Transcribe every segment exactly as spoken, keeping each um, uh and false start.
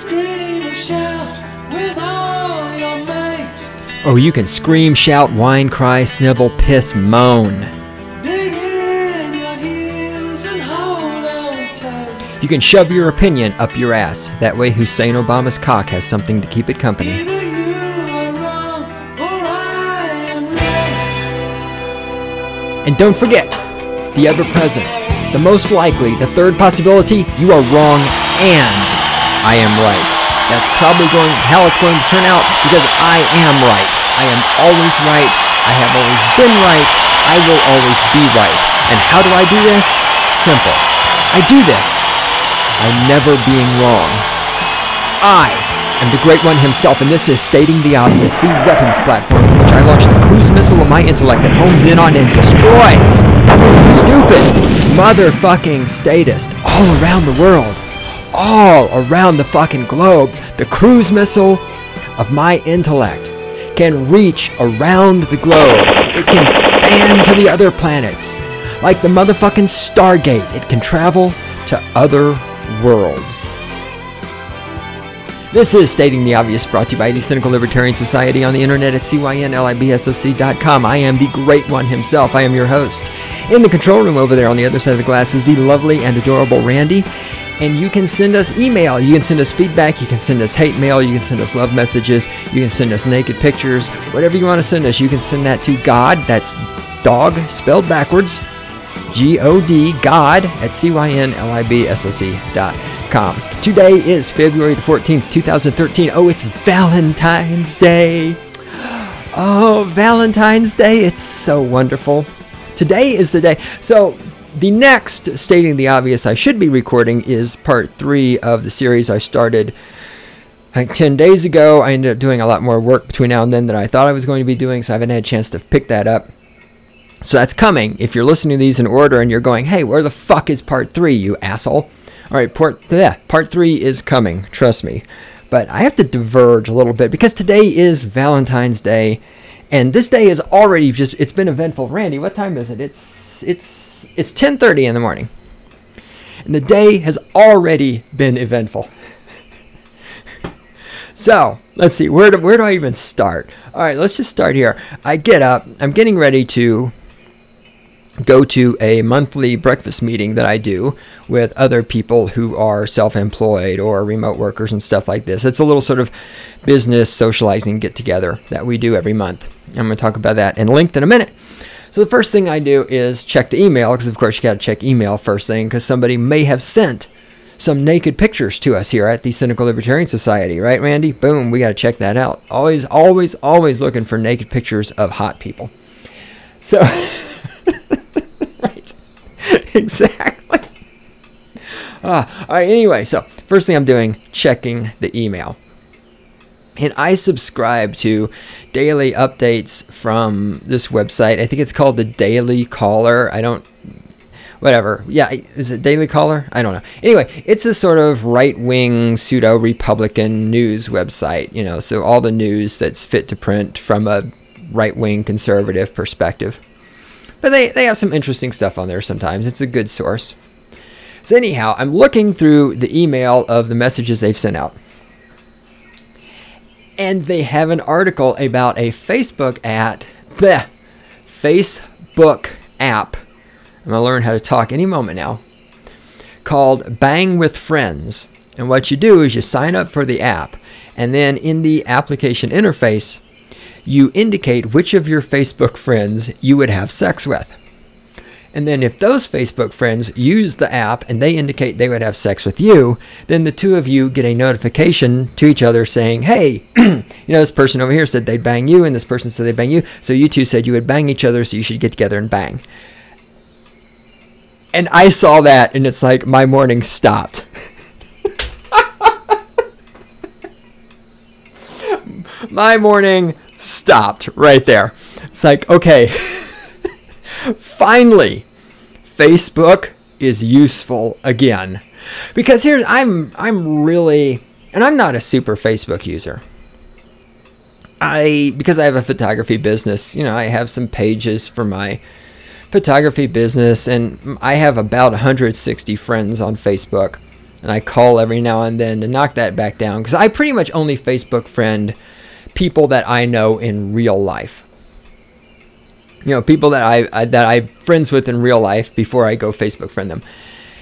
scream and shout with all your might. Oh, you can scream, shout, whine, cry, snivel, piss, moan. Dig in your heels and hold on tight. You can shove your opinion up your ass. That way Hussein Obama's cock has something to keep it company. Either you are wrong or I am right. And don't forget, the ever present, the most likely, the third possibility, you are wrong and I am right. That's probably going how it's going to turn out because I am right. I am always right. I have always been right. I will always be right. And how do I do this? Simple. I do this by never being wrong. I am the Great One himself, and this is Stating the Obvious, the weapons platform from which I launch the cruise missile of my intellect that homes in on and destroys stupid motherfucking statists all around the world. All around the fucking globe. The cruise missile of my intellect can reach around the globe. It can span to the other planets. Like the motherfucking Stargate, it can travel to other worlds. This is Stating the Obvious, brought to you by the Cynical Libertarian Society on the internet at C Y N libsoc dot com. I am the Great One himself. I am your host. In the control room over there on the other side of the glass is the lovely and adorable Randy. And you can send us email, you can send us feedback, you can send us hate mail, you can send us love messages, you can send us naked pictures, whatever you want to send us, you can send that to God, that's dog spelled backwards, G O D, God, at C Y N libsoc dot com. Today is February the fourteenth, twenty thirteen. Oh, it's Valentine's Day. Oh, Valentine's Day, it's so wonderful. Today is the day. So, the next Stating the Obvious I should be recording is part three of the series I started like ten days ago. I ended up doing a lot more work between now and then than I thought I was going to be doing, so I haven't had a chance to pick that up. So that's coming. If you're listening to these in order and you're going, hey, where the fuck is part three, you asshole? All right, part, yeah, part three is coming, trust me. But I have to diverge a little bit because today is Valentine's Day, and this day is already just, it's been eventful. Randy, what time is it? It's, it's, It's ten thirty in the morning, and the day has already been eventful. So, let's see, where do, where do I even start? All right, let's just start here. I get up, I'm getting ready to go to a monthly breakfast meeting that I do with other people who are self-employed or remote workers and stuff like this. It's a little sort of business socializing get-together that we do every month. I'm going to talk about that in length in a minute. So the first thing I do is check the email, because of course you got to check email first thing, because somebody may have sent some naked pictures to us here at the Cynical Libertarian Society, right, Randy? Boom, we got to check that out. Always, always, always looking for naked pictures of hot people. So, right, exactly. Ah, all right, anyway, so first thing I'm doing, checking the email. And I subscribe to daily updates from this website. I think it's called the Daily Caller. I don't, whatever. Yeah, is it Daily Caller? I don't know. Anyway, it's a sort of right-wing, pseudo-Republican news website, you know, so all the news that's fit to print from a right-wing conservative perspective. But they, they have some interesting stuff on there sometimes. It's a good source. So anyhow, I'm looking through the email of the messages they've sent out. And they have an article about a Facebook at the Facebook app. I'm going to learn how to talk any moment now. Called Bang with Friends. And what you do is you sign up for the app. And then in the application interface, you indicate which of your Facebook friends you would have sex with. And then if those Facebook friends use the app and they indicate they would have sex with you, then the two of you get a notification to each other saying, hey, you know, this person over here said they'd bang you and this person said they'd bang you. So you two said you would bang each other, so you should get together and bang. And I saw that and it's like my morning stopped. My morning stopped right there. It's like, okay. Finally, Facebook is useful again. Because here I'm I'm really, and I'm not a super Facebook user. I because I have a photography business, you know, I have some pages for my photography business, and I have about one hundred sixty friends on Facebook. And I call every now and then to knock that back down, because I pretty much only Facebook friend people that I know in real life. You know, people that I, I that I'm friends with in real life before I go Facebook friend them.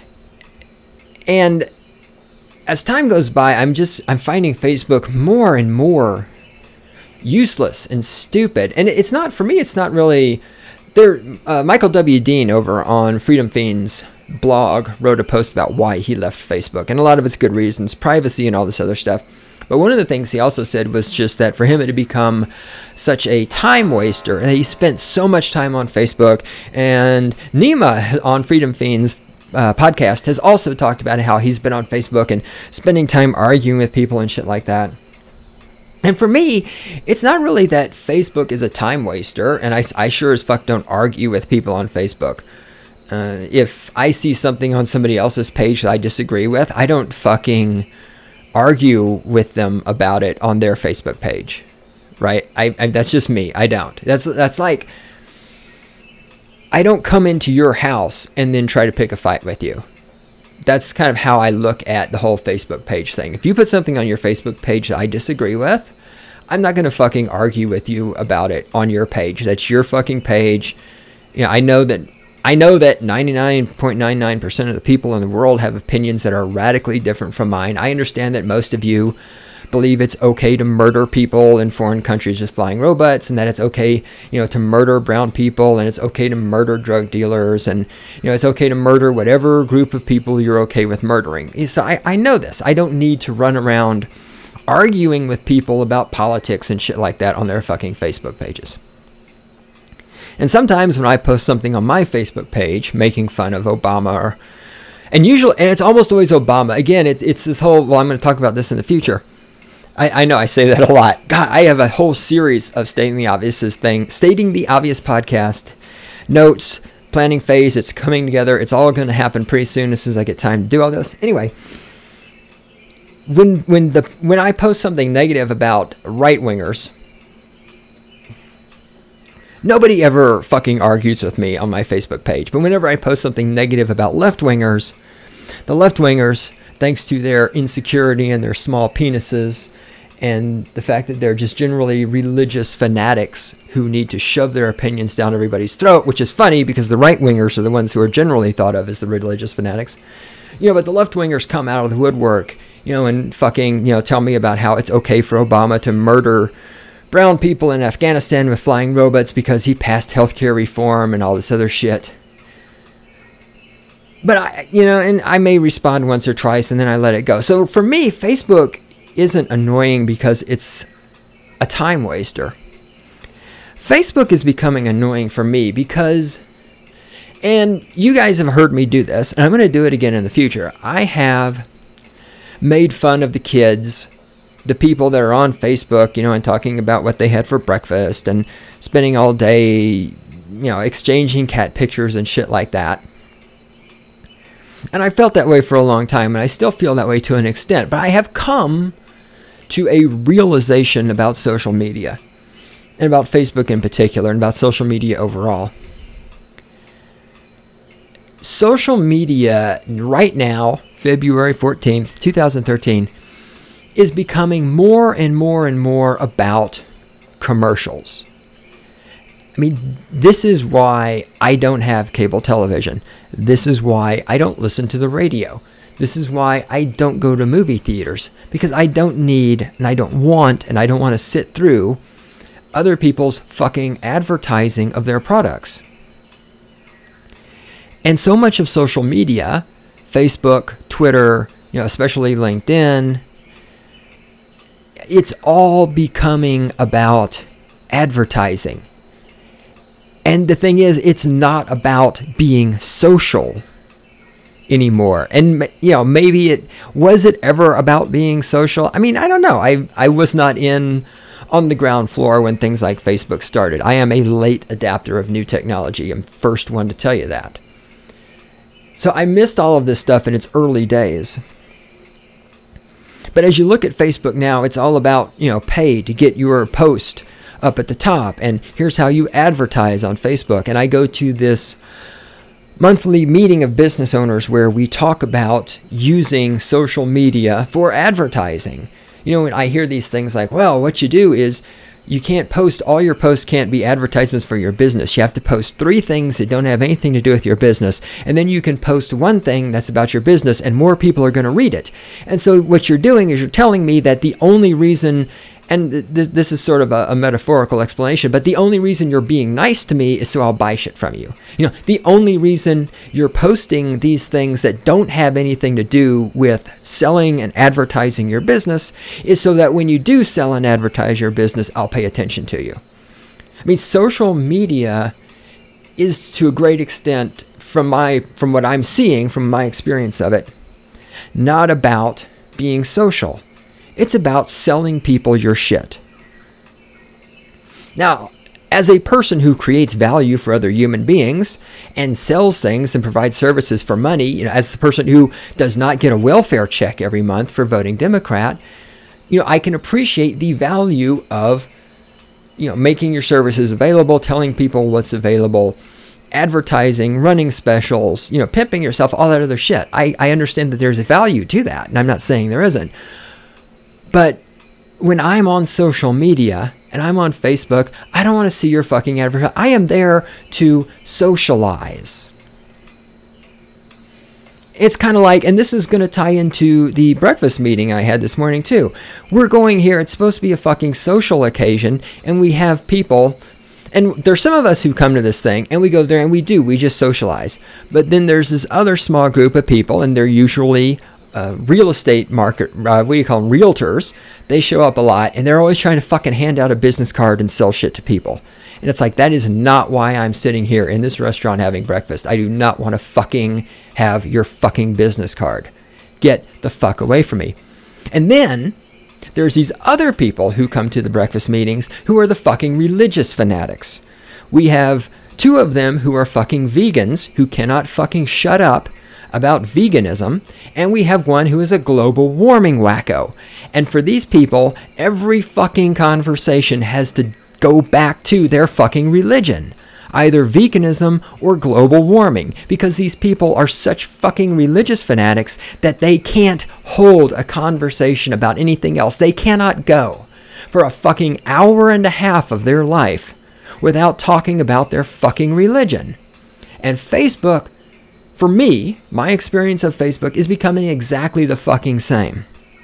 And as time goes by, I'm just I'm finding Facebook more and more useless and stupid. And it's not, for me, it's not really there. Uh, Michael W. Dean over on Freedom Fiends blog wrote a post about why he left Facebook, and a lot of it's good reasons, privacy and all this other stuff. But one of the things he also said was just that for him it had become such a time waster, and he spent so much time on Facebook. And Nima on Freedom Fiends uh, podcast has also talked about how he's been on Facebook and spending time arguing with people and shit like that. And for me, it's not really that Facebook is a time waster, and I, I sure as fuck don't argue with people on Facebook. Uh, if I see something on somebody else's page that I disagree with, I don't fucking argue with them about it on their Facebook page, right? I, I that's just me. I don't. That's that's like, I don't come into your house and then try to pick a fight with you. That's kind of how I look at the whole Facebook page thing. If you put something on your Facebook page that I disagree with, I'm not going to fucking argue with you about it on your page. That's your fucking page. You know, I know that I know that ninety-nine point nine nine percent of the people in the world have opinions that are radically different from mine. I understand that most of you believe it's okay to murder people in foreign countries with flying robots, and that it's okay, you know, to murder brown people, and it's okay to murder drug dealers, and, you know, it's okay to murder whatever group of people you're okay with murdering. So I, I know this. I don't need to run around arguing with people about politics and shit like that on their fucking Facebook pages. And sometimes when I post something on my Facebook page making fun of Obama, or, and usually, and it's almost always Obama. Again, it, it's this whole, well, I'm going to talk about this in the future. I, I know I say that a lot. God, I have a whole series of Stating the Obvious thing, Stating the Obvious podcast, notes, planning phase. It's coming together. It's all going to happen pretty soon as soon as I get time to do all this. Anyway, when when the when I post something negative about right-wingers, nobody ever fucking argues with me on my Facebook page. But whenever I post something negative about left-wingers, the left-wingers, thanks to their insecurity and their small penises and the fact that they're just generally religious fanatics who need to shove their opinions down everybody's throat, which is funny because the right-wingers are the ones who are generally thought of as the religious fanatics. You know, but the left-wingers come out of the woodwork, you know, and fucking, you know, tell me about how it's okay for Obama to murder brown people in Afghanistan with flying robots because he passed healthcare reform and all this other shit. But I, you know, and I may respond once or twice and then I let it go. So for me, Facebook isn't annoying because it's a time waster. Facebook is becoming annoying for me because, and you guys have heard me do this, and I'm going to do it again in the future. I have made fun of the kids, the people that are on Facebook, you know, and talking about what they had for breakfast and spending all day, you know, exchanging cat pictures and shit like that. And I felt that way for a long time, and I still feel that way to an extent. But I have come to a realization about social media, and about Facebook in particular, and about social media overall. Social media right now, February fourteenth, twenty thirteen, is becoming more and more and more about commercials. I mean, this is why I don't have cable television. This is why I don't listen to the radio. This is why I don't go to movie theaters. Because I don't need, and I don't want, and I don't want to sit through other people's fucking advertising of their products. And so much of social media, Facebook, Twitter, you know, especially LinkedIn, it's all becoming about advertising. And the thing is, it's not about being social anymore. And, you know, maybe it, was it ever about being social? I mean, I don't know. I, I was not in on the ground floor when things like Facebook started. I am a late adapter of new technology. I'm the first one to tell you that. So I missed all of this stuff in its early days. But as you look at Facebook now, it's all about, you know, pay to get your post up at the top, and here's how you advertise on Facebook. And I go to this monthly meeting of business owners where we talk about using social media for advertising. You know, when I hear these things like, well, what you do is you can't post, all your posts can't be advertisements for your business. You have to post three things that don't have anything to do with your business. And then you can post one thing that's about your business and more people are going to read it. And so what you're doing is you're telling me that the only reason, and th- this is sort of a, a metaphorical explanation, but the only reason you're being nice to me is so I'll buy shit from you. You know, the only reason you're posting these things that don't have anything to do with selling and advertising your business is so that when you do sell and advertise your business, I'll pay attention to you. I mean, social media is to a great extent, from my from what I'm seeing, from my experience of it, not about being social. It's about selling people your shit. Now, as a person who creates value for other human beings and sells things and provides services for money, you know, as a person who does not get a welfare check every month for voting Democrat, you know, I can appreciate the value of, you know, making your services available, telling people what's available, advertising, running specials, you know, pimping yourself, all that other shit. I, I understand that there's a value to that, and I'm not saying there isn't. But when I'm on social media and I'm on Facebook, I don't want to see your fucking advertisement. I am there to socialize. It's kind of like, and this is going to tie into the breakfast meeting I had this morning too. We're going here, it's supposed to be a fucking social occasion, and we have people, and there's some of us who come to this thing, and we go there and we do, we just socialize. But then there's this other small group of people, and they're usually Uh, real estate market, uh, what do you call them, realtors. They show up a lot and they're always trying to fucking hand out a business card and sell shit to people. And it's like, that is not why I'm sitting here in this restaurant having breakfast. I do not want to fucking have your fucking business card. Get the fuck away from me. And then there's these other people who come to the breakfast meetings who are the fucking religious fanatics. We have two of them who are fucking vegans who cannot fucking shut up about veganism, and we have one who is a global warming wacko. And for these people, every fucking conversation has to go back to their fucking religion, either veganism or global warming, because these people are such fucking religious fanatics that they can't hold a conversation about anything else. They cannot go for a fucking hour and a half of their life without talking about their fucking religion. And Facebook, for me, my experience of Facebook is becoming exactly the fucking same.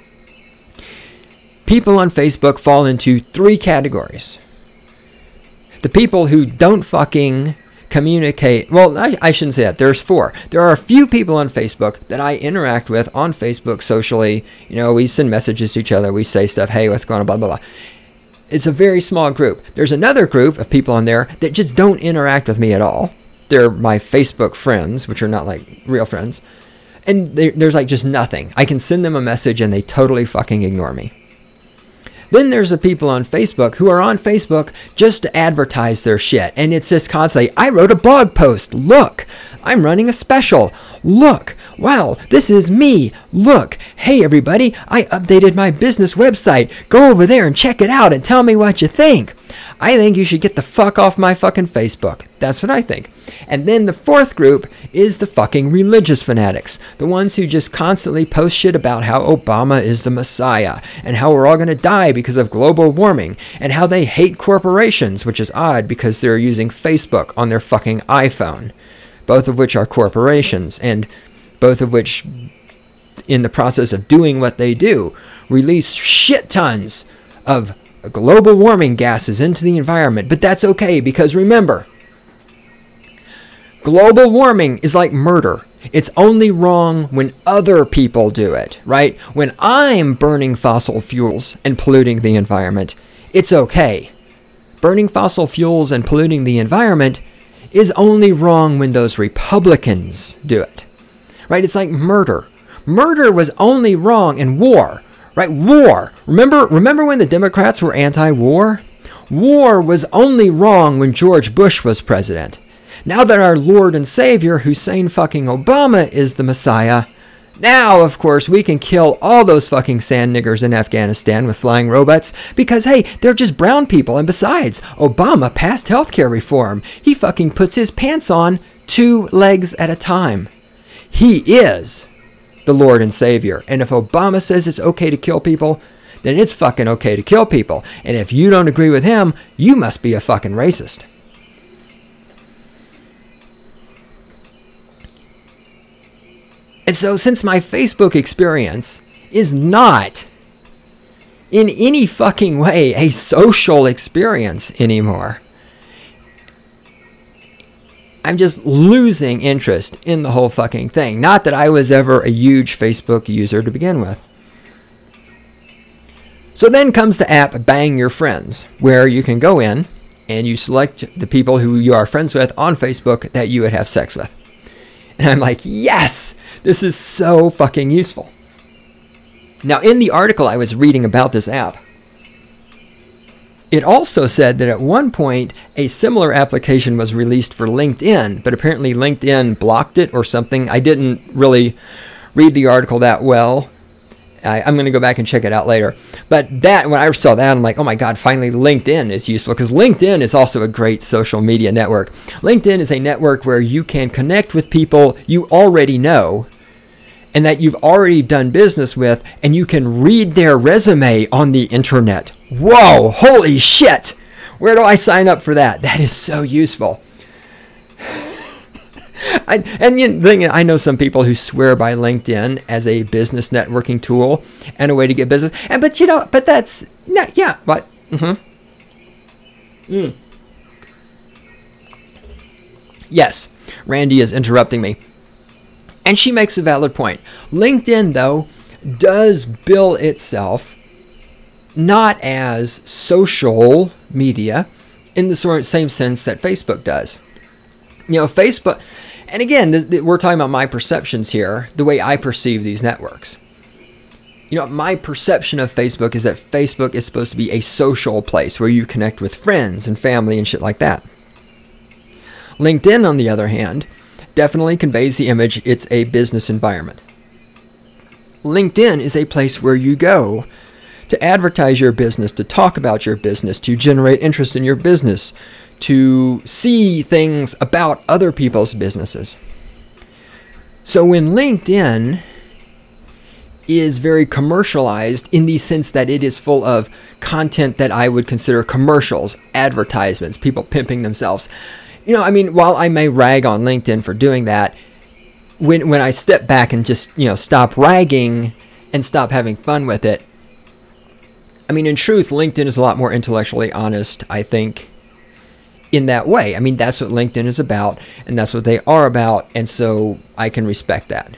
People on Facebook fall into three categories. The people who don't fucking communicate. Well, I, I shouldn't say that. There's four. There are a few people on Facebook that I interact with on Facebook socially. You know, we send messages to each other. We say stuff, hey, what's going on, blah, blah, blah. It's a very small group. There's another group of people on there that just don't interact with me at all. They're my Facebook friends, which are not like real friends. And there's like just nothing. I can send them a message and they totally fucking ignore me. Then there's the people on Facebook who are on Facebook just to advertise their shit. And it's just constantly, I wrote a blog post. Look, I'm running a special. Look, wow, this is me. Look, hey everybody, I updated my business website. Go over there and check it out and tell me what you think. I think you should get the fuck off my fucking Facebook. That's what I think. And then the fourth group is the fucking religious fanatics. The ones who just constantly post shit about how Obama is the Messiah and how we're all going to die because of global warming and how they hate corporations, which is odd because they're using Facebook on their fucking iPhone, both of which are corporations and both of which, in the process of doing what they do, release shit tons of global warming gases into the environment. But that's okay because remember, global warming is like murder. It's only wrong when other people do it, right? When I'm burning fossil fuels and polluting the environment, it's okay. Burning fossil fuels and polluting the environment is only wrong when those Republicans do it, right? It's like murder. Murder was only wrong in war. Right, war. Remember, remember when the Democrats were anti-war? War was only wrong when George Bush was president. Now that our Lord and Savior, Hussein fucking Obama, is the Messiah, now, of course, we can kill all those fucking sand niggers in Afghanistan with flying robots because, hey, they're just brown people. And besides, Obama passed healthcare reform. He fucking puts his pants on two legs at a time. He is the Lord and Savior. And if Obama says it's okay to kill people, then it's fucking okay to kill people. And if you don't agree with him, you must be a fucking racist. And so since my Facebook experience is not in any fucking way a social experience anymore, I'm just losing interest in the whole fucking thing. Not that I was ever a huge Facebook user to begin with. So then comes the app Bang Your Friends, where you can go in and you select the people who you are friends with on Facebook that you would have sex with. And I'm like, yes, this is so fucking useful. Now, in the article I was reading about this app, it also said that at one point a similar application was released for LinkedIn, but apparently LinkedIn blocked it or something. I didn't really read the article that well. I, I'm going to go back and check it out later. But that, when I saw that, I'm like, oh my God, finally LinkedIn is useful, because LinkedIn is also a great social media network. LinkedIn is a network where you can connect with people you already know and that you've already done business with, and you can read their resume on the internet. Whoa, holy shit! Where do I sign up for that? That is so useful. I, and you know, the thing is, I know some people who swear by LinkedIn as a business networking tool and a way to get business. And but you know, but that's no, yeah, what? Mm-hmm. Mm. Yes, Randy is interrupting me. And she makes a valid point. LinkedIn, though, does bill itself not as social media in the sort of same sense that Facebook does. You know, Facebook, and again, th- th- we're talking about my perceptions here, the way I perceive these networks. You know, my perception of Facebook is that Facebook is supposed to be a social place where you connect with friends and family and shit like that. LinkedIn, on the other hand, definitely conveys the image it's a business environment. LinkedIn is a place where you go to advertise your business, to talk about your business, to generate interest in your business, to see things about other people's businesses. So when LinkedIn is very commercialized in the sense that it is full of content that I would consider commercials, advertisements, people pimping themselves. You know, I mean, while I may rag on LinkedIn for doing that, when when I step back and just, you know, stop ragging and stop having fun with it, I mean, in truth, LinkedIn is a lot more intellectually honest, I think, in that way. I mean, that's what LinkedIn is about, and that's what they are about, and so I can respect that.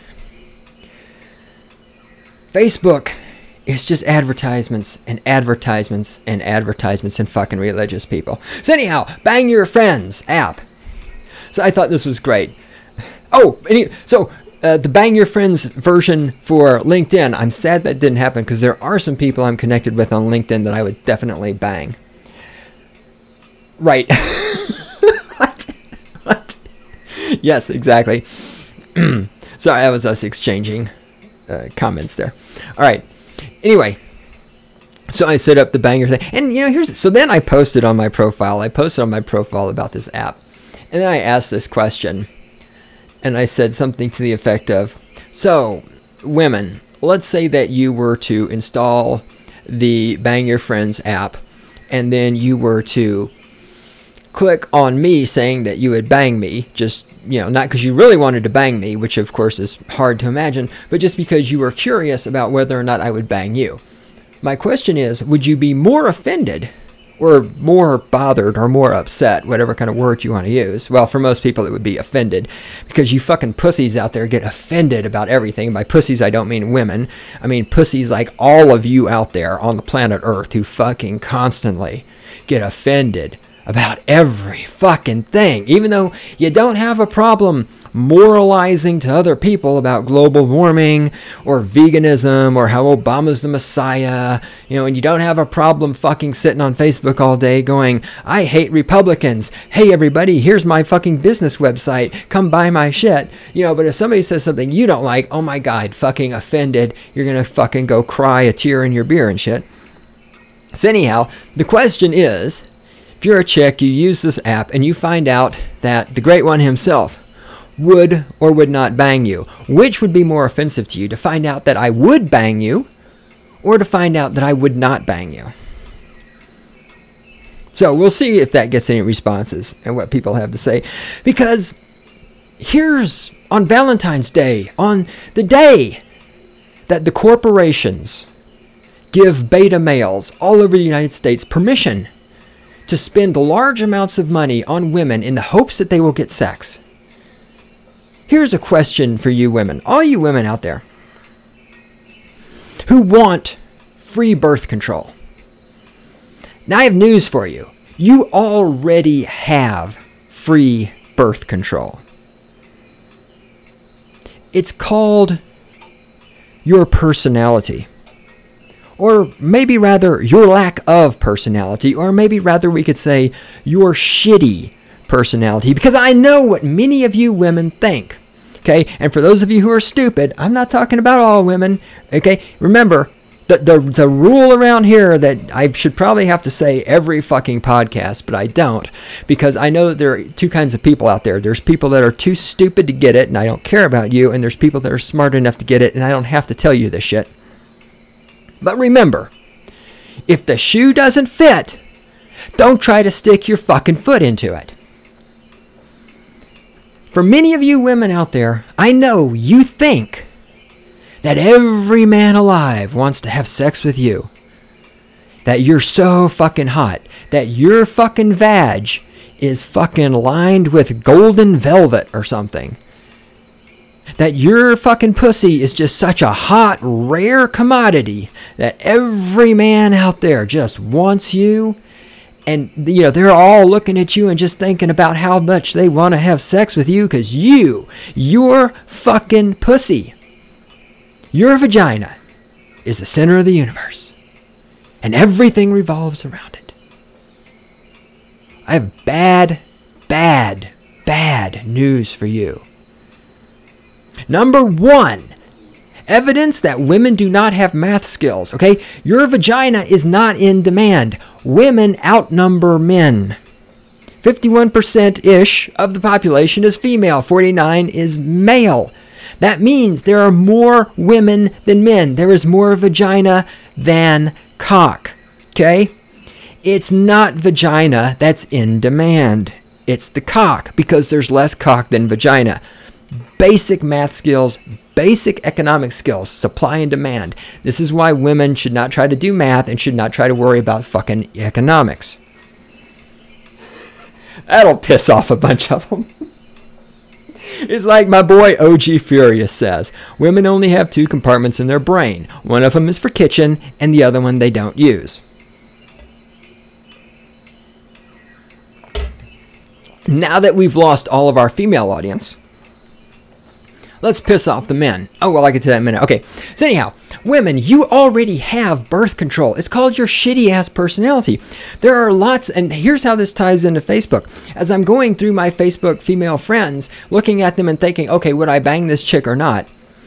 Facebook is just advertisements and advertisements and advertisements and fucking religious people. So anyhow, Bang Your Friends app. So I thought this was great. Oh, any, so uh, the Bang Your Friends version for LinkedIn, I'm sad that didn't happen because there are some people I'm connected with on LinkedIn that I would definitely bang. Right. What? What? Yes, exactly. Sorry, that was us exchanging uh, comments there. All right. Anyway, so I set up the Bang Your thing. And, you know, here's... So then I posted on my profile. I posted on my profile about this app. And then I asked this question. And I said something to the effect of, so, women, let's say that you were to install the Bang Your Friends app. And then you were to click on me saying that you would bang me, just, you know, not because you really wanted to bang me, which of course is hard to imagine, but just because you were curious about whether or not I would bang you. My question is, would you be more offended or more bothered or more upset, whatever kind of word you want to use? Well, for most people it would be offended, because you fucking pussies out there get offended about everything. By pussies I don't mean women. I mean pussies like all of you out there on the planet Earth who fucking constantly get offended about every fucking thing, even though you don't have a problem moralizing to other people about global warming or veganism or how Obama's the Messiah, you know, and you don't have a problem fucking sitting on Facebook all day going, I hate Republicans. Hey everybody, here's my fucking business website. Come buy my shit. You know, but if somebody says something you don't like, oh my God, fucking offended. You're gonna fucking go cry a tear in your beer and shit. So anyhow, the question is, if you're a chick, you use this app and you find out that the Great One himself would or would not bang you? Which would be more offensive to you? To find out that I would bang you, or to find out that I would not bang you? So we'll see if that gets any responses and what people have to say. Because here's, on Valentine's Day, on the day that the corporations give beta males all over the United States permission to spend large amounts of money on women in the hopes that they will get sex. Here's a question for you women, all you women out there who want free birth control. Now I have news for you. You already have free birth control. It's called your personality. Or maybe rather your lack of personality. Or maybe rather we could say your shitty personality. Because I know what many of you women think. Okay? And for those of you who are stupid, I'm not talking about all women. Okay? Remember, The, the the rule around here that I should probably have to say every fucking podcast, but I don't, because I know that there are two kinds of people out there. There's people that are too stupid to get it, and I don't care about you, and there's people that are smart enough to get it, and I don't have to tell you this shit. But remember, if the shoe doesn't fit, don't try to stick your fucking foot into it. For many of you women out there, I know you think that every man alive wants to have sex with you. That you're so fucking hot. That your fucking vag is fucking lined with golden velvet or something. That your fucking pussy is just such a hot, rare commodity that every man out there just wants you. And, you know, they're all looking at you and just thinking about how much they want to have sex with you because you, your fucking pussy, your vagina is the center of the universe, and everything revolves around it. I have bad, bad, bad news for you. Number one, evidence that women do not have math skills, okay? Your vagina is not in demand. Women outnumber men. fifty-one percent-ish of the population is female, forty-nine is male. That means there are more women than men. There is more vagina than cock. Okay? It's not vagina that's in demand. It's the cock, because there's less cock than vagina. Basic math skills, basic economic skills, supply and demand. This is why women should not try to do math and should not try to worry about fucking economics. That'll piss off a bunch of them. It's like my boy O G Furious says, women only have two compartments in their brain. One of them is for kitchen, and the other one they don't use. Now that we've lost all of our female audience, let's piss off the men. Oh, well, I'll get to that in a minute. Okay, so anyhow, women, you already have birth control. It's called your shitty-ass personality. There are lots, and here's how this ties into Facebook. As I'm going through my Facebook female friends, looking at them and thinking, okay, would I bang this chick or not?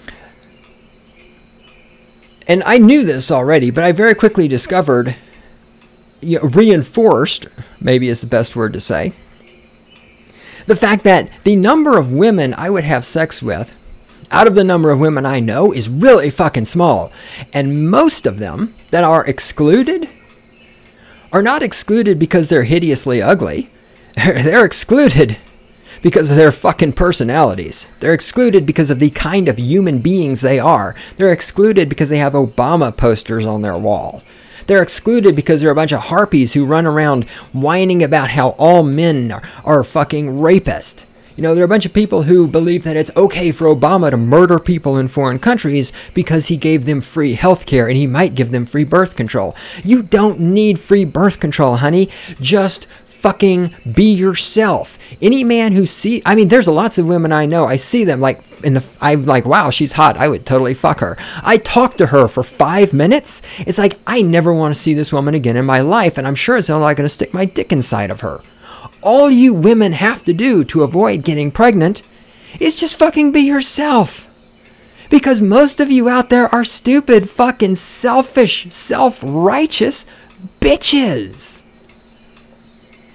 And I knew this already, but I very quickly discovered, you know, reinforced, maybe is the best word to say, the fact that the number of women I would have sex with out of the number of women I know is really fucking small. And most of them that are excluded are not excluded because they're hideously ugly. They're excluded because of their fucking personalities. They're excluded because of the kind of human beings they are. They're excluded because they have Obama posters on their wall. They're excluded because they're a bunch of harpies who run around whining about how all men are, are fucking rapists. You know, there are a bunch of people who believe that it's okay for Obama to murder people in foreign countries because he gave them free health care and he might give them free birth control. You don't need free birth control, honey. Just fucking be yourself. Any man who see, I mean, there's lots of women I know. I see them like in the, I'm like, wow, she's hot. I would totally fuck her. I talk to her for five minutes. It's like, I never want to see this woman again in my life. And I'm sure it's not going to stick my dick inside of her. All you women have to do to avoid getting pregnant is just fucking be yourself. Because most of you out there are stupid, fucking selfish, self-righteous bitches.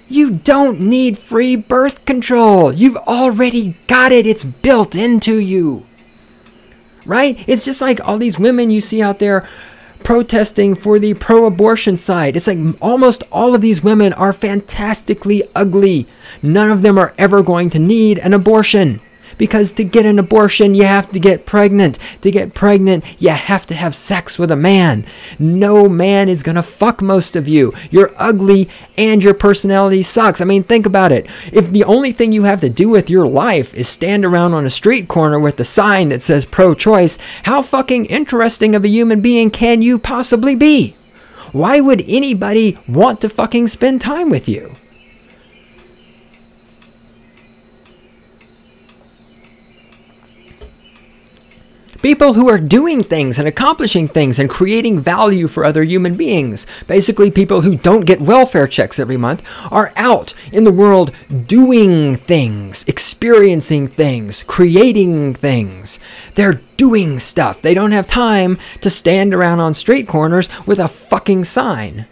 You don't need free birth control. You've already got it. It's built into you. Right? It's just like all these women you see out there protesting for the pro-abortion side. It's like almost all of these women are fantastically ugly. None of them are ever going to need an abortion. Because to get an abortion, you have to get pregnant. To get pregnant, you have to have sex with a man. No man is going to fuck most of you. You're ugly and your personality sucks. I mean, think about it. If the only thing you have to do with your life is stand around on a street corner with a sign that says pro-choice, how fucking interesting of a human being can you possibly be? Why would anybody want to fucking spend time with you? People who are doing things and accomplishing things and creating value for other human beings. Basically, people who don't get welfare checks every month are out in the world doing things, experiencing things, creating things. They're doing stuff. They don't have time to stand around on street corners with a fucking sign.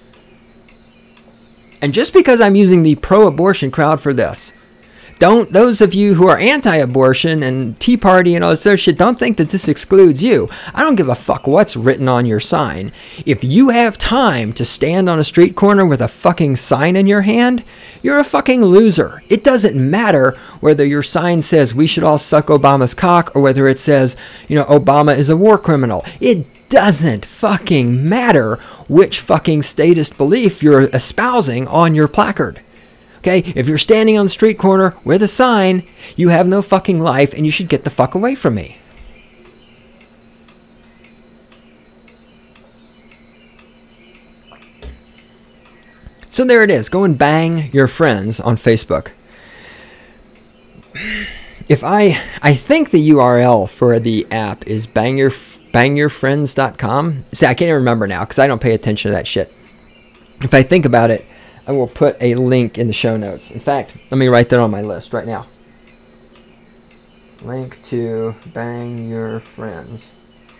And just because I'm using the pro-abortion crowd for this, Don't, those of you who are anti-abortion and Tea Party and all this other shit, don't think that this excludes you. I don't give a fuck what's written on your sign. If you have time to stand on a street corner with a fucking sign in your hand, you're a fucking loser. It doesn't matter whether your sign says we should all suck Obama's cock or whether it says, you know, Obama is a war criminal. It doesn't fucking matter which fucking statist belief you're espousing on your placard. Okay, if you're standing on the street corner with a sign, you have no fucking life and you should get the fuck away from me. So there it is. Go and bang your friends on Facebook. If I, I think the U R L for the app is bang your, bang your friends dot com. See, I can't even remember now because I don't pay attention to that shit. If I think about it, I will put a link in the show notes. In fact, let me write that on my list right now. Link to Bang Your Friends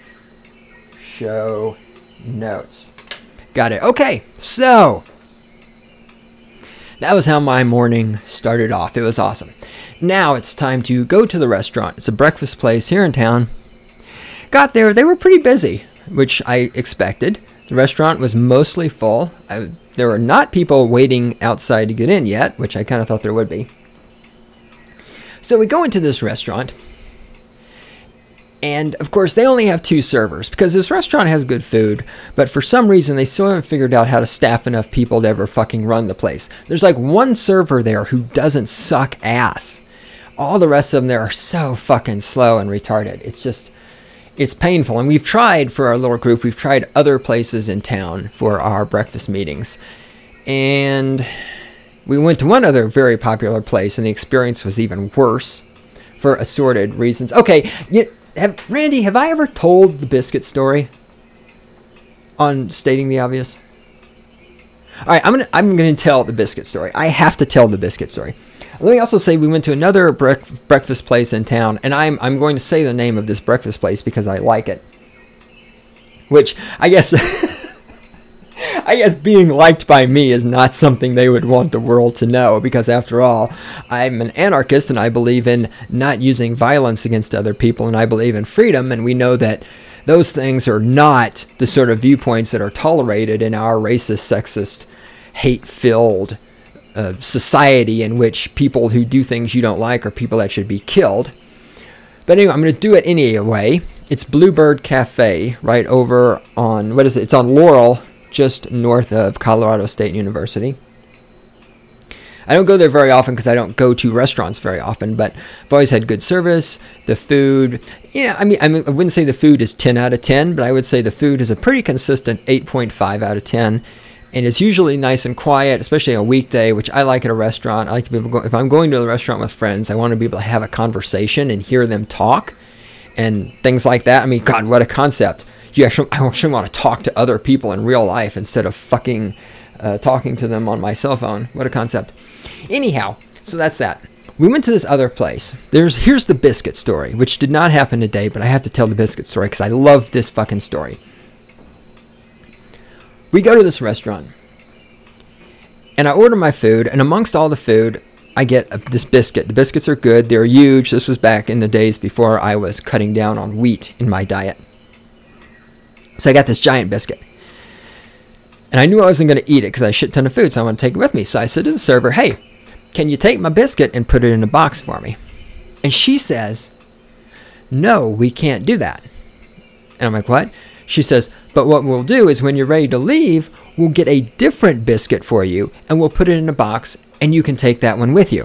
show notes. Got it. Okay, so that was how my morning started off. It was awesome. Now it's time to go to the restaurant. It's a breakfast place here in town. Got there. They were pretty busy, which I expected. The restaurant was mostly full. I, there were not people waiting outside to get in yet, which I kind of thought there would be. So we go into this restaurant, and of course they only have two servers because this restaurant has good food, but for some reason they still haven't figured out how to staff enough people to ever fucking run the place. There's like one server there who doesn't suck ass. All the rest of them there are so fucking slow and retarded. It's just... It's painful, and we've tried for our little group, we've tried other places in town for our breakfast meetings, and we went to one other very popular place, and the experience was even worse for assorted reasons. Okay, you, have, Randy, have I ever told the biscuit story on stating the obvious? All right, I'm gonna I'm gonna tell the biscuit story. I have to tell the biscuit story. Let me also say we went to another brec- breakfast place in town, and I'm I'm going to say the name of this breakfast place because I like it. Which I guess I guess being liked by me is not something they would want the world to know, because after all, I'm an anarchist and I believe in not using violence against other people, and I believe in freedom, and we know that those things are not the sort of viewpoints that are tolerated in our racist, sexist, hate-filled Uh, society in which people who do things you don't like are people that should be killed. But anyway, I'm going to do it anyway. It's Bluebird Cafe right over on, what is it? It's on Laurel, just north of Colorado State University. I don't go there very often because I don't go to restaurants very often, but I've always had good service. The food, yeah, I mean, I mean, I wouldn't say the food is ten out of ten, but I would say the food is a pretty consistent eight point five out of ten. And it's usually nice and quiet, especially on a weekday, which I like at a restaurant. I like to be able to go, if I'm going to a restaurant with friends, I want to be able to have a conversation and hear them talk and things like that. I mean, God, what a concept. You actually, I actually want to talk to other people in real life instead of fucking uh, talking to them on my cell phone. What a concept. Anyhow, so that's that. We went to this other place. There's Here's the biscuit story, which did not happen today, but I have to tell the biscuit story because I love this fucking story. We go to this restaurant, And I order my food, and amongst all the food, I get this biscuit. The biscuits are good. They're huge. This was back in the days before I was cutting down on wheat in my diet. So I got this giant biscuit. And I knew I wasn't going to eat it because I had a shit ton of food, so I want to take it with me. So I said to the server, hey, can you take my biscuit and put it in a box for me? And she says, no, we can't do that. And I'm like, what? She says, but what we'll do is when you're ready to leave, we'll get a different biscuit for you, and we'll put it in a box, and you can take that one with you.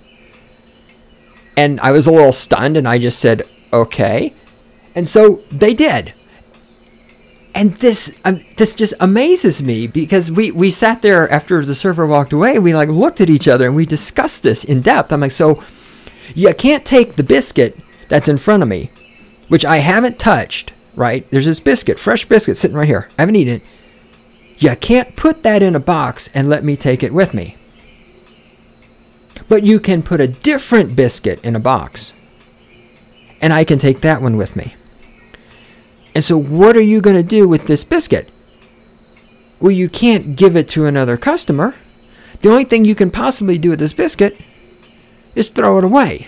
And I was a little stunned, and I just said, okay. And so they did. And this um, this just amazes me, because we, we sat there after the server walked away, we like looked at each other, and we discussed this in depth. I'm like, so you can't take the biscuit that's in front of me, which I haven't touched, right? There's this biscuit, fresh biscuit sitting right here. I haven't eaten it. You can't put that in a box and let me take it with me. But you can put a different biscuit in a box, and I can take that one with me. And so what are you going to do with this biscuit? Well, you can't give it to another customer. The only thing you can possibly do with this biscuit is throw it away.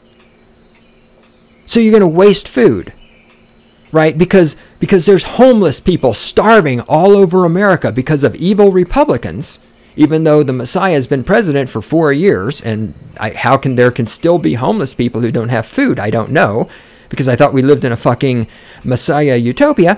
So you're going to waste food, right? Because because there's homeless people starving all over America because of evil Republicans, even though the Messiah has been president for four years. And I, how can there can still be homeless people who don't have food? I don't know, because I thought we lived in a fucking Messiah utopia.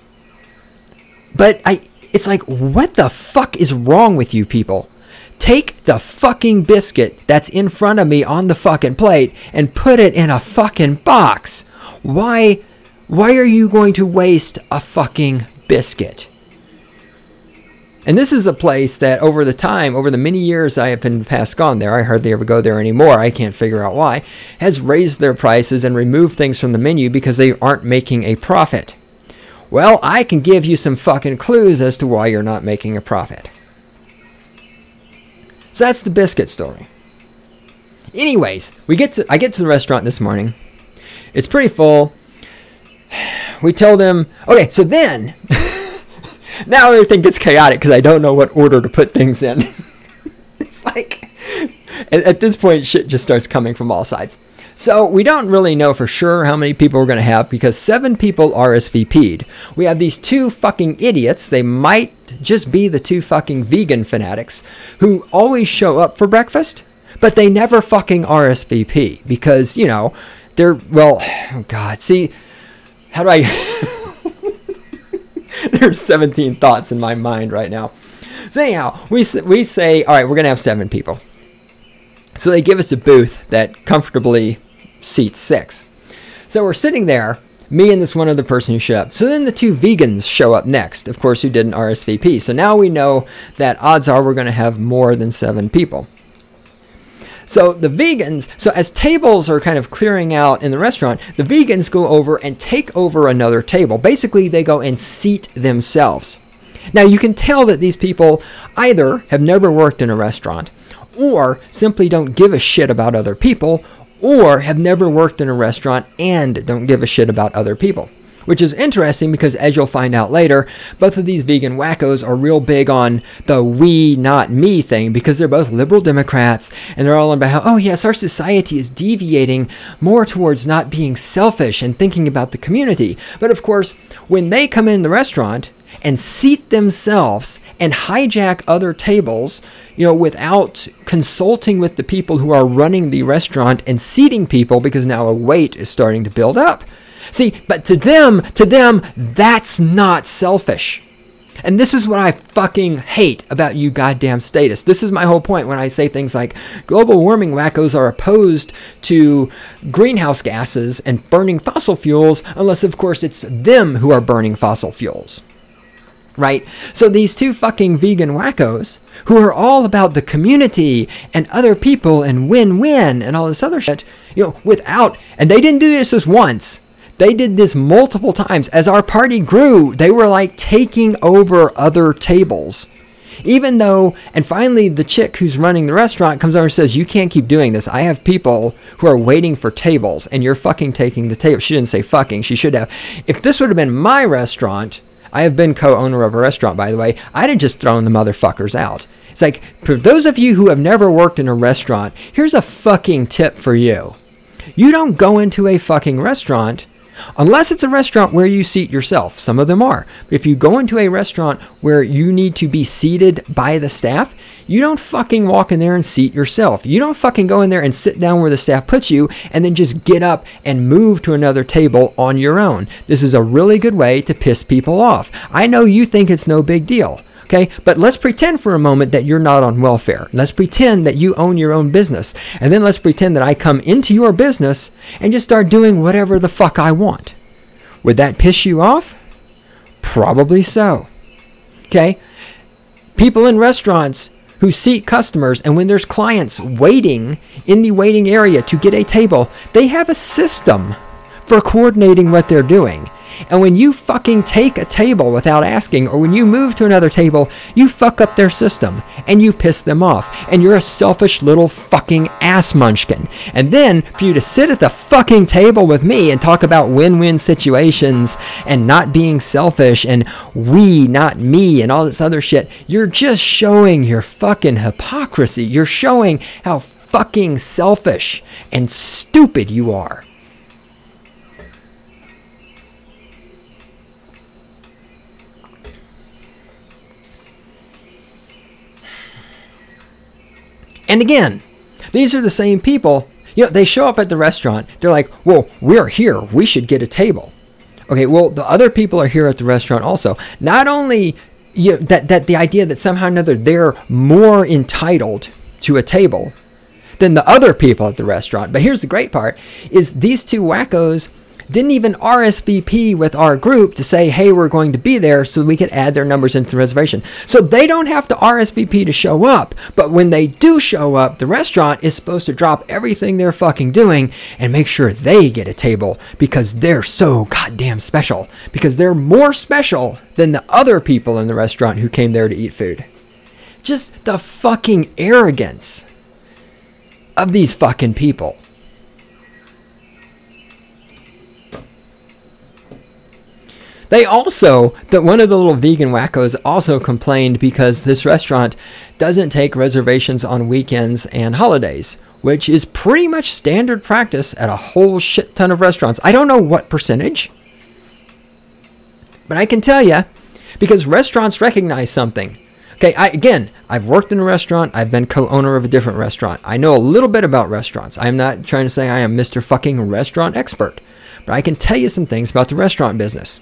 But I, it's like, what the fuck is wrong with you people? Take the fucking biscuit that's in front of me on the fucking plate and put it in a fucking box. Why, why are you going to waste a fucking biscuit? And this is a place that over the time, over the many years I have been past gone there, I hardly ever go there anymore, I can't figure out why, has raised their prices and removed things from the menu because they aren't making a profit. Well, I can give you some fucking clues as to why you're not making a profit. So that's the biscuit story. Anyways, we get to I get to the restaurant this morning. It's pretty full. We tell them, okay, so then, now everything gets chaotic because I don't know what order to put things in. It's like, at, at this point, shit just starts coming from all sides. So we don't really know for sure how many people we're going to have because seven people R S V P'd. We have these two fucking idiots. They might just be the two fucking vegan fanatics who always show up for breakfast, but they never fucking R S V P because, you know, they're, well, oh God, see, how do I, there's seventeen thoughts in my mind right now. So anyhow, we, we say, all right, we're going to have seven people. So they give us a booth that comfortably seats six. So we're sitting there, me and this one other person who showed up. So then the two vegans show up next, of course, who didn't R S V P. So now we know that odds are we're going to have more than seven people. So the vegans, so as tables are kind of clearing out in the restaurant, the vegans go over and take over another table. Basically, they go and seat themselves. Now, you can tell that these people either have never worked in a restaurant, or simply don't give a shit about other people, or have never worked in a restaurant and don't give a shit about other people. Which is interesting because, as you'll find out later, both of these vegan wackos are real big on the we, not me thing, because they're both liberal Democrats, and they're all about how, oh yes, our society is deviating more towards not being selfish and thinking about the community. But of course, when they come in the restaurant and seat themselves and hijack other tables, you know, without consulting with the people who are running the restaurant and seating people, because now a wait is starting to build up. See, but to them, to them, that's not selfish. And this is what I fucking hate about you goddamn statists. This is my whole point when I say things like global warming wackos are opposed to greenhouse gases and burning fossil fuels, unless, of course, it's them who are burning fossil fuels. Right? So these two fucking vegan wackos who are all about the community and other people and win-win and all this other shit, you know, without, and they didn't do this just once. They did this multiple times. As our party grew, they were like taking over other tables. Even though, and finally the chick who's running the restaurant comes over and says, you can't keep doing this. I have people who are waiting for tables and you're fucking taking the table. She didn't say fucking, she should have. If this would have been my restaurant, I have been co-owner of a restaurant, by the way. I'd have just thrown the motherfuckers out. It's like, for those of you who have never worked in a restaurant, here's a fucking tip for you. You don't go into a fucking restaurant unless it's a restaurant where you seat yourself. Some of them are. But if you go into a restaurant where you need to be seated by the staff, you don't fucking walk in there and seat yourself. You don't fucking go in there and sit down where the staff puts you and then just get up and move to another table on your own. This is a really good way to piss people off. I know you think it's no big deal. Okay, but let's pretend for a moment that you're not on welfare. Let's pretend that you own your own business. And then let's pretend that I come into your business and just start doing whatever the fuck I want. Would that piss you off? Probably so. Okay, people in restaurants who seat customers, and when there's clients waiting in the waiting area to get a table, they have a system for coordinating what they're doing. And when you fucking take a table without asking, or when you move to another table, you fuck up their system and you piss them off. And you're a selfish little fucking ass munchkin. And then for you to sit at the fucking table with me and talk about win-win situations and not being selfish and we, not me, and all this other shit, you're just showing your fucking hypocrisy. You're showing how fucking selfish and stupid you are. And again, these are the same people, you know, they show up at the restaurant. They're like, well, we're here. We should get a table. Okay, well, the other people are here at the restaurant also. Not only you know, that, that the idea that somehow or another they're more entitled to a table than the other people at the restaurant. But here's the great part, is these two wackos didn't even R S V P with our group to say, hey, we're going to be there, so we could add their numbers into the reservation. So they don't have to R S V P to show up. But when they do show up, the restaurant is supposed to drop everything they're fucking doing and make sure they get a table because they're so goddamn special. Because they're more special than the other people in the restaurant who came there to eat food. Just the fucking arrogance of these fucking people. They also, that one of the little vegan wackos also complained because this restaurant doesn't take reservations on weekends and holidays, which is pretty much standard practice at a whole shit ton of restaurants. I don't know what percentage, but I can tell you, because restaurants recognize something. Okay, I, again, I've worked in a restaurant. I've been co-owner of a different restaurant. I know a little bit about restaurants. I'm not trying to say I am Mister fucking restaurant expert, but I can tell you some things about the restaurant business.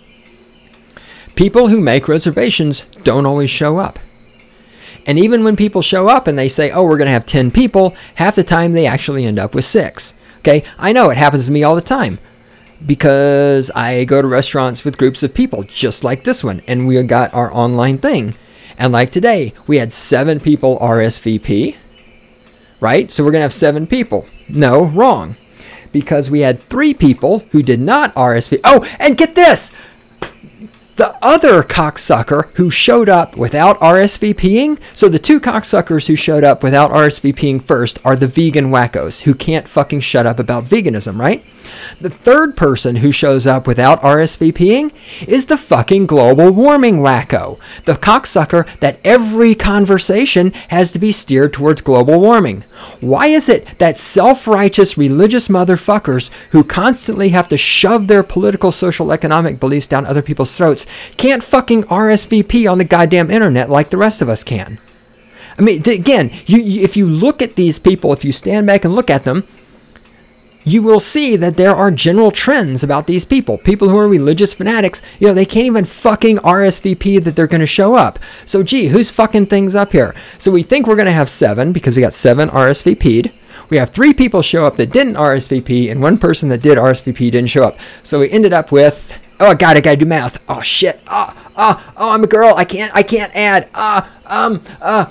People who make reservations don't always show up. And even when people show up and they say, oh, we're going to have ten people, half the time they actually end up with six. Okay, I know it happens to me all the time because I go to restaurants with groups of people just like this one, and we got our online thing. And like today, we had seven people R S V P, right? So we're going to have seven people. No, wrong. Because we had three people who did not R S V P. Oh, and get this! The other cocksucker who showed up without RSVPing, so the two cocksuckers who showed up without RSVPing first are the vegan wackos who can't fucking shut up about veganism, right? The third person who shows up without RSVPing is the fucking global warming wacko. The cocksucker that every conversation has to be steered towards global warming. Why is it that self-righteous religious motherfuckers who constantly have to shove their political, social, economic beliefs down other people's throats can't fucking R S V P on the goddamn internet like the rest of us can? I mean, again, you, you, if you look at these people, if you stand back and look at them, you will see that there are general trends about these people. People who are religious fanatics, you know, they can't even fucking R S V P that they're going to show up. So, gee, who's fucking things up here? So we think we're going to have seven because we got seven R S V P'd. We have three people show up that didn't R S V P, and one person that did R S V P didn't show up. So we ended up with, oh, God, I got to do math. Oh, shit. Oh, oh, oh, I'm a girl. I can't, I can't add. Ah, uh, um, uh.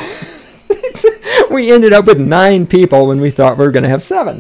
We ended up with nine people when we thought we were going to have seven.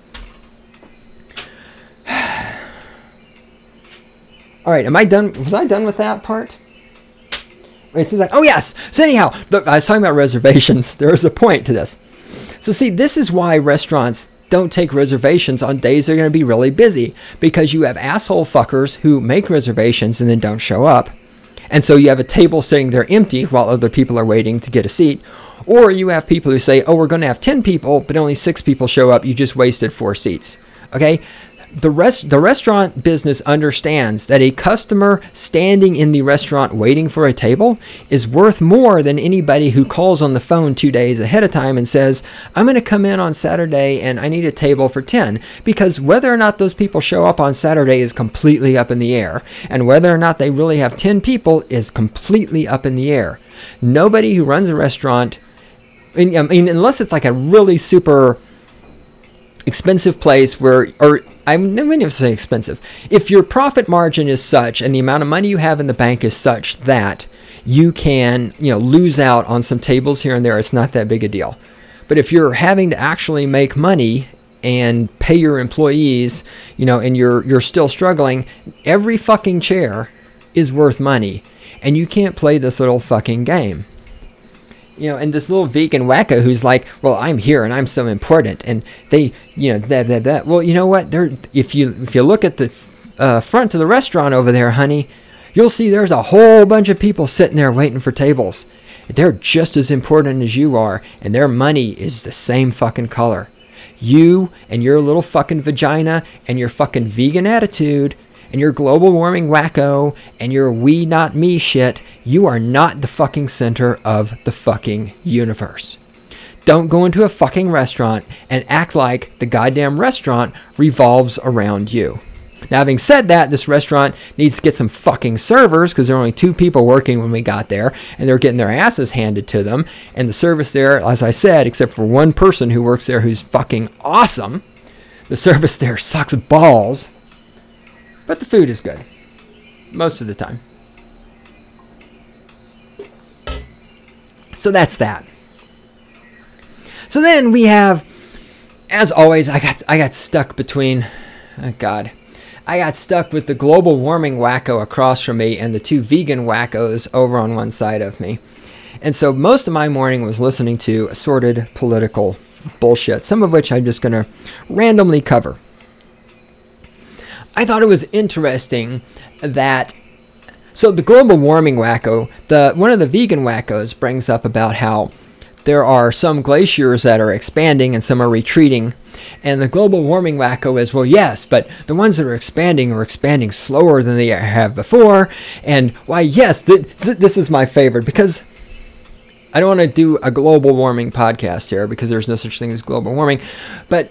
All right, am I done? Was I done with that part? It seems like, oh yes. So anyhow, I was talking about reservations. There is a point to this. So see, this is why restaurants don't take reservations on days they're going to be really busy, because you have asshole fuckers who make reservations and then don't show up. And so you have a table sitting there empty while other people are waiting to get a seat. Or you have people who say, oh, we're going to have ten people, but only six people show up. You just wasted four seats. Okay? The rest, the restaurant business understands that a customer standing in the restaurant waiting for a table is worth more than anybody who calls on the phone two days ahead of time and says, I'm going to come in on Saturday and I need a table for ten. Because whether or not those people show up on Saturday is completely up in the air. And whether or not they really have ten people is completely up in the air. Nobody who runs a restaurant, I mean, unless it's like a really super expensive place where, or I'm not going to say expensive. If your profit margin is such and the amount of money you have in the bank is such that you can, you know, lose out on some tables here and there, it's not that big a deal. But if you're having to actually make money and pay your employees, you know, and you're you're still struggling, every fucking chair is worth money, and you can't play this little fucking game. You know, and this little vegan wacko who's like, well, I'm here and I'm so important, and they, you know, that, that, that. Well, you know what? They're, if you if you look at the uh, front of the restaurant over there, honey, you'll see there's a whole bunch of people sitting there waiting for tables. They're just as important as you are, and their money is the same fucking color. You and your little fucking vagina and your fucking vegan attitude and your global warming wacko and your we not me shit, you are not the fucking center of the fucking universe. Don't go into a fucking restaurant and act like the goddamn restaurant revolves around you. Now, having said that, this restaurant needs to get some fucking servers, because there were only two people working when we got there, and they're getting their asses handed to them. And the service there, as I said, except for one person who works there who's fucking awesome, the service there sucks balls. But the food is good. Most of the time. So that's that. So then we have, as always, I got I got stuck between, oh God, I got stuck with the global warming wacko across from me and the two vegan wackos over on one side of me. And so most of my morning was listening to assorted political bullshit, some of which I'm just going to randomly cover. I thought it was interesting that, so the global warming wacko, the one of the vegan wackos brings up about how there are some glaciers that are expanding and some are retreating. And the global warming wacko is, well, yes, but the ones that are expanding are expanding slower than they have before. And why, yes, th- th- this is my favorite, because I don't want to do a global warming podcast here because there's no such thing as global warming. But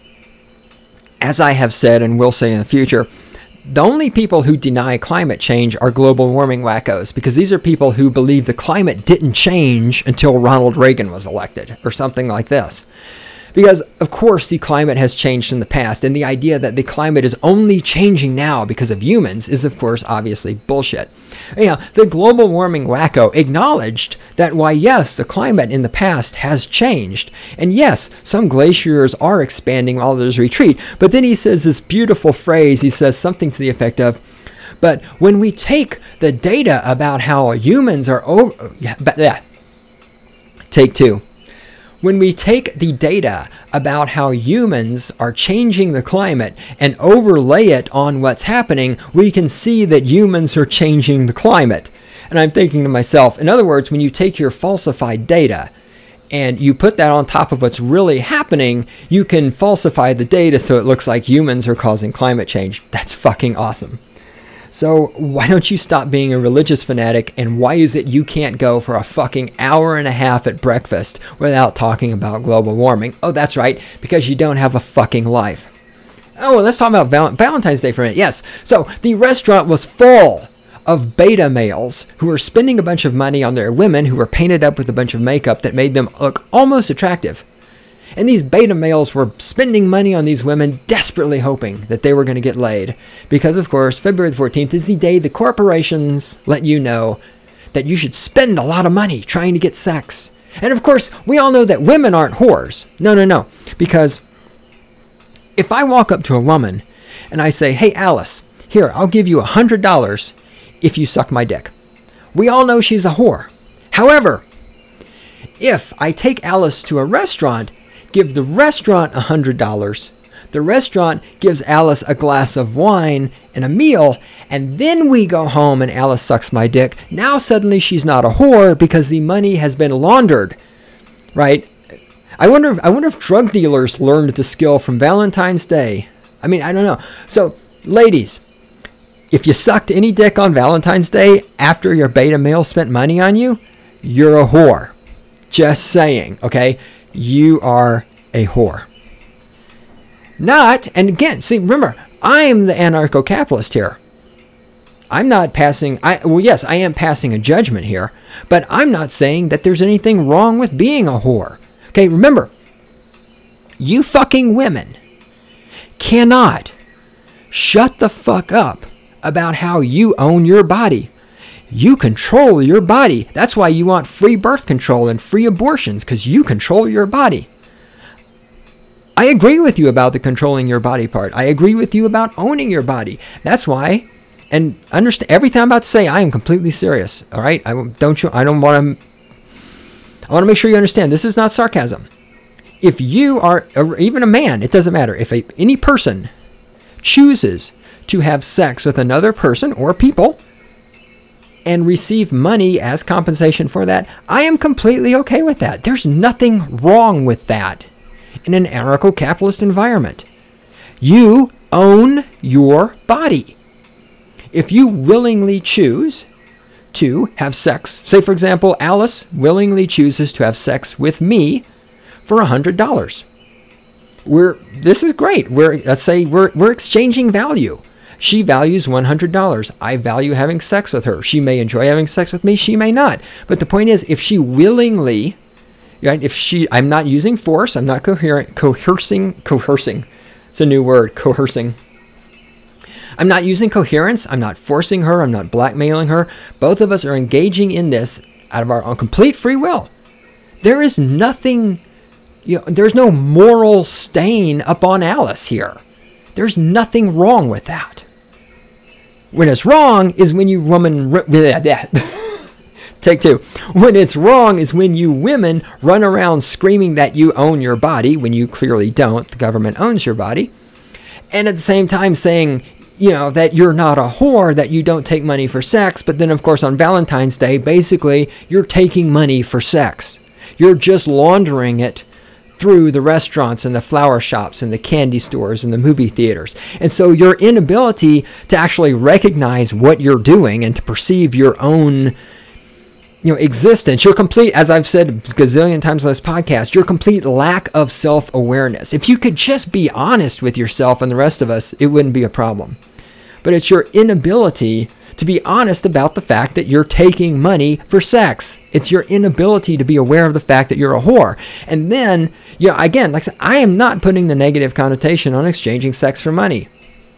as I have said and will say in the future, the only people who deny climate change are global warming wackos, because these are people who believe the climate didn't change until Ronald Reagan was elected or something like this. Because, of course, the climate has changed in the past, and the idea that the climate is only changing now because of humans is, of course, obviously bullshit. Anyhow, the global warming wacko acknowledged that, why, yes, the climate in the past has changed. And yes, some glaciers are expanding while others retreat. But then he says this beautiful phrase, he says something to the effect of, but when we take the data about how humans are over... Yeah, but, yeah. Take two. When we take the data about how humans are changing the climate and overlay it on what's happening, we can see that humans are changing the climate. And I'm thinking to myself, in other words, when you take your falsified data and you put that on top of what's really happening, you can falsify the data so it looks like humans are causing climate change. That's fucking awesome. So why don't you stop being a religious fanatic, and why is it you can't go for a fucking hour and a half at breakfast without talking about global warming? Oh, that's right, because you don't have a fucking life. Oh, let's talk about Val- Valentine's Day for a minute. Yes, so the restaurant was full of beta males who were spending a bunch of money on their women who were painted up with a bunch of makeup that made them look almost attractive. And these beta males were spending money on these women, desperately hoping that they were going to get laid. Because, of course, February the fourteenth is the day the corporations let you know that you should spend a lot of money trying to get sex. And, of course, we all know that women aren't whores. No, no, no. Because if I walk up to a woman and I say, hey, Alice, here, I'll give you one hundred dollars if you suck my dick. We all know she's a whore. However, if I take Alice to a restaurant, give the restaurant one hundred dollars. The restaurant gives Alice a glass of wine and a meal, and then we go home and Alice sucks my dick. Now suddenly she's not a whore because the money has been laundered, right? I wonder if, I wonder if drug dealers learned the skill from Valentine's Day. I mean, I don't know. So, ladies, if you sucked any dick on Valentine's Day after your beta male spent money on you, you're a whore. Just saying, okay? You are a whore. Not, and again, see, remember, I'm the anarcho-capitalist here. I'm not passing, I well, yes, I am passing a judgment here, but I'm not saying that there's anything wrong with being a whore. Okay, remember, you fucking women cannot shut the fuck up about how you own your body. You control your body. That's why you want free birth control and free abortions, because you control your body. I agree with you about the controlling your body part. I agree with you about owning your body. That's why, and understand everything I'm about to say, I am completely serious. All right, I don't you. I don't want to. I want to make sure you understand. This is not sarcasm. If you are, or even a man, it doesn't matter. If a, any person chooses to have sex with another person or people and receive money as compensation for that, I am completely okay with that. There's nothing wrong with that in an anarcho-capitalist environment. You own your body. If you willingly choose to have sex, say for example, Alice willingly chooses to have sex with me for one hundred dollars. We're, this is great. We're, let's say we're, we're exchanging value. She values one hundred dollars. I value having sex with her. She may enjoy having sex with me. She may not. But the point is, if she willingly, right, if she, I'm not using force. I'm not coherent, coercing, coercing. It's a new word, coercing. I'm not using coherence. I'm not forcing her. I'm not blackmailing her. Both of us are engaging in this out of our own complete free will. There is nothing, you know, there's no moral stain upon Alice here. There's nothing wrong with that. When it's wrong is when you woman, take two. When it's wrong is when you women run around screaming that you own your body when you clearly don't. The government owns your body. And at the same time saying, you know, that you're not a whore, that you don't take money for sex. But then, of course, on Valentine's Day, basically, you're taking money for sex. You're just laundering it through the restaurants and the flower shops and the candy stores and the movie theaters. And so your inability to actually recognize what you're doing and to perceive your own, you know, existence, your complete, as I've said a gazillion times on this podcast, your complete lack of self-awareness. If you could just be honest with yourself and the rest of us, it wouldn't be a problem. But it's your inability to be honest about the fact that you're taking money for sex. It's your inability to be aware of the fact that you're a whore. And then, you know, again, like I said, I am not putting the negative connotation on exchanging sex for money.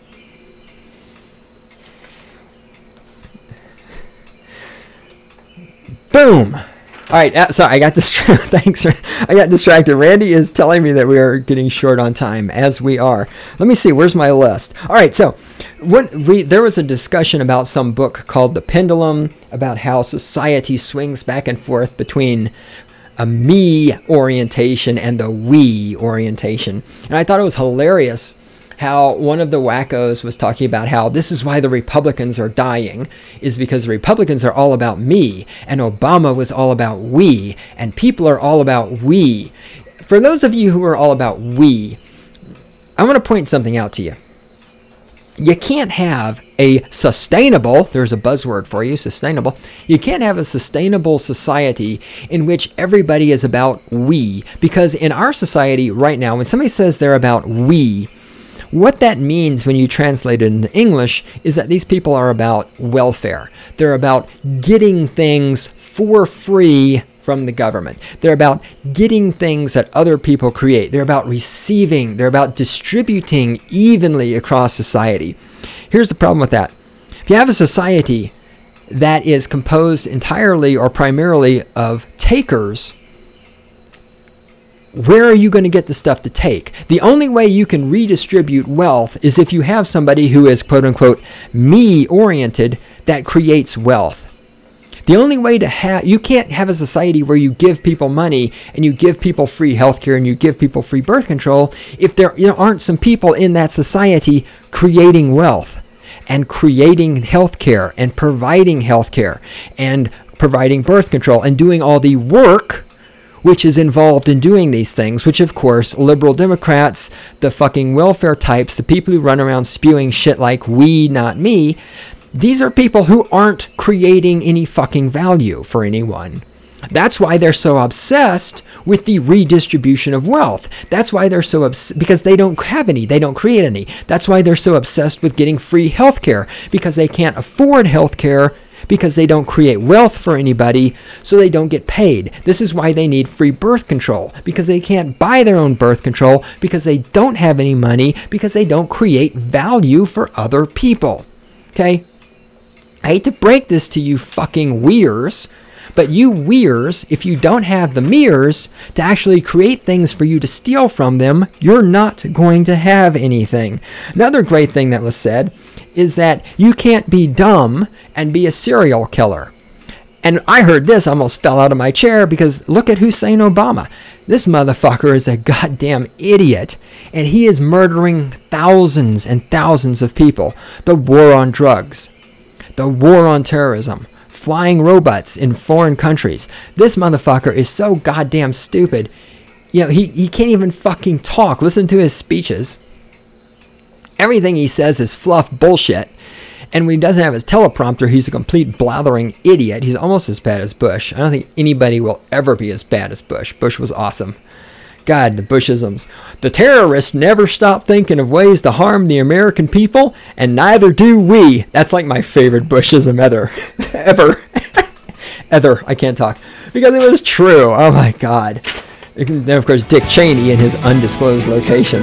Boom. All right, uh, sorry, I got distracted. Thanks. I got distracted. Randy is telling me that we are getting short on time, as we are. Let me see. Where's my list? All right, so when we there was a discussion about some book called The Pendulum, about how society swings back and forth between a me orientation and the we orientation. And I thought it was hilarious how one of the wackos was talking about how this is why the Republicans are dying, is because the Republicans are all about me, and Obama was all about we, and people are all about we. For those of you who are all about we, I want to point something out to you. You can't have a sustainable, there's a buzzword for you, sustainable. You can't have a sustainable society in which everybody is about we, because in our society right now, when somebody says they're about we, what that means when you translate it into English is that these people are about welfare. They're about getting things for free from the government. They're about getting things that other people create. They're about receiving. They're about distributing evenly across society. Here's the problem with that. If you have a society that is composed entirely or primarily of takers, where are you going to get the stuff to take? The only way you can redistribute wealth is if you have somebody who is quote-unquote me-oriented that creates wealth. The only way to have, you can't have a society where you give people money and you give people free healthcare and you give people free birth control if there you know, aren't some people in that society creating wealth and creating healthcare and providing healthcare and providing birth control and doing all the work which is involved in doing these things, which of course liberal Democrats, the fucking welfare types, the people who run around spewing shit like we, not me, these are people who aren't creating any fucking value for anyone. That's why they're so obsessed with the redistribution of wealth. That's why they're so obs- because they don't have any, they don't create any. That's why they're so obsessed with getting free healthcare, because they can't afford healthcare because they don't create wealth for anybody, so they don't get paid. This is why they need free birth control, because they can't buy their own birth control, because they don't have any money, because they don't create value for other people. Okay? I hate to break this to you fucking weirs, but you weirs, if you don't have the mirrors to actually create things for you to steal from them, you're not going to have anything. Another great thing that was said is that you can't be dumb and be a serial killer. And I heard this, I almost fell out of my chair, because look at Hussein Obama. This motherfucker is a goddamn idiot, and he is murdering thousands and thousands of people. The war on drugs, the war on terrorism, flying robots in foreign countries. This motherfucker is so goddamn stupid. You know, he, he can't even fucking talk. Listen to his speeches. Everything he says is fluff bullshit. And when he doesn't have his teleprompter, he's a complete blathering idiot. He's almost as bad as Bush. I don't think anybody will ever be as bad as Bush. Bush was awesome. God, the Bushisms. The terrorists never stop thinking of ways to harm the American people, and neither do we. That's like my favorite Bushism ever. ever. ever. I can't talk. Because it was true. Oh my God. And then, of course, Dick Cheney in his undisclosed location.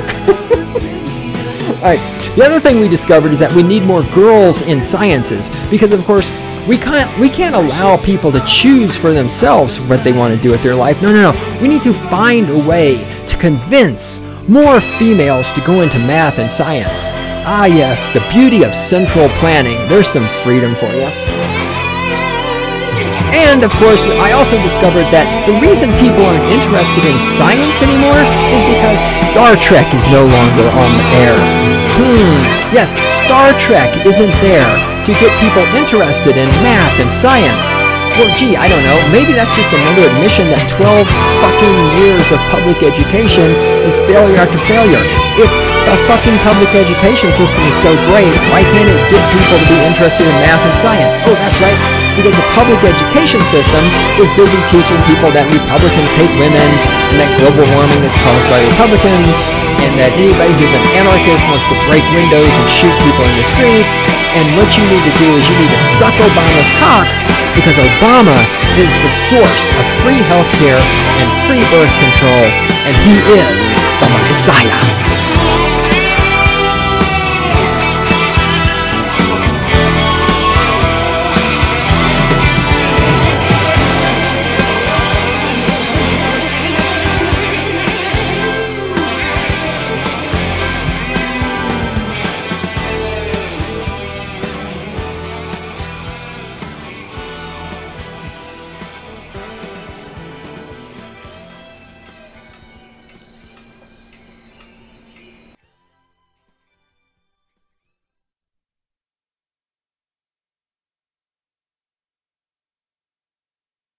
All right. The other thing we discovered is that we need more girls in sciences, because, of course, we can't we can't allow people to choose for themselves what they want to do with their life. No, no, no. We need to find a way to convince more females to go into math and science. Ah, yes, the beauty of central planning. There's some freedom for you. And, of course, I also discovered that the reason people aren't interested in science anymore is because Star Trek is no longer on the air. Hmm, yes, Star Trek isn't there to get people interested in math and science. Well, gee, I don't know, maybe that's just another admission that twelve fucking years of public education is failure after failure. If the fucking public education system is so great, why can't it get people to be interested in math and science? Oh, that's right, because the public education system is busy teaching people that Republicans hate women, and that global warming is caused by Republicans, and that anybody who's an anarchist wants to break windows and shoot people in the streets, and what you need to do is you need to suck Obama's cock, because Obama is the source of free healthcare and free birth control, and he is the Messiah.